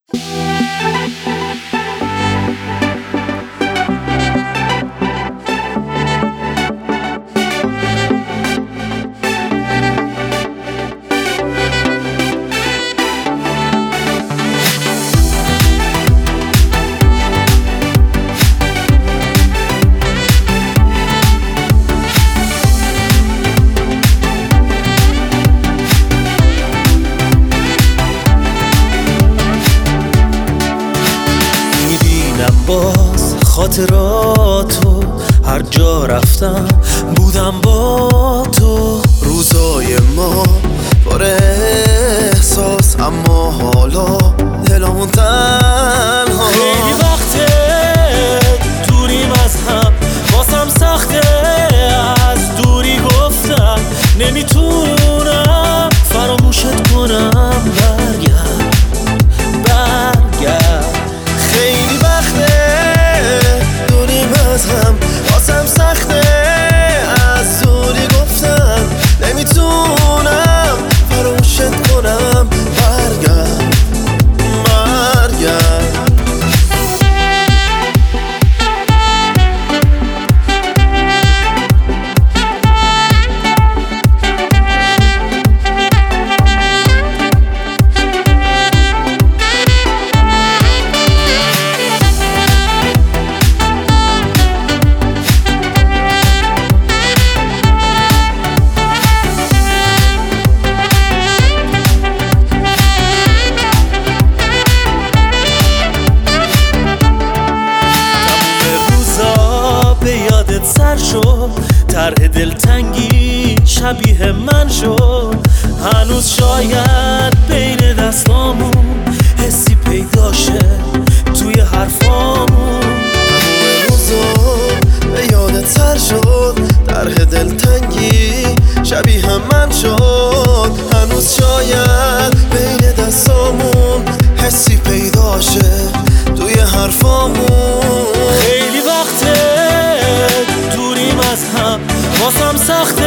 باز خاطراتو هر جا رفتم بودم با تو. روزای ما پر احساس اما حالا دلمون تنها. خیلی وقته دوریم از هم واسم سخته از دوری گفتم نمیتونم فراموشت کنم. برگرد خیلی وقته دوریم از هم واسم سخته از دوری گفتم نمیتونم فراموشت کنم. برگرد سر شد طرح دلتنگی شبیه من شد. هنوز شاید بین دستامون حسی پیداشه توی حرفامون. همون روزا به یادت سر شد طرح دلتنگی شبیه من شد. هنوز شاید بین دستامون حسی پیداشه توی حرفامون. خیلی وقته دوریم از هم واسم سخت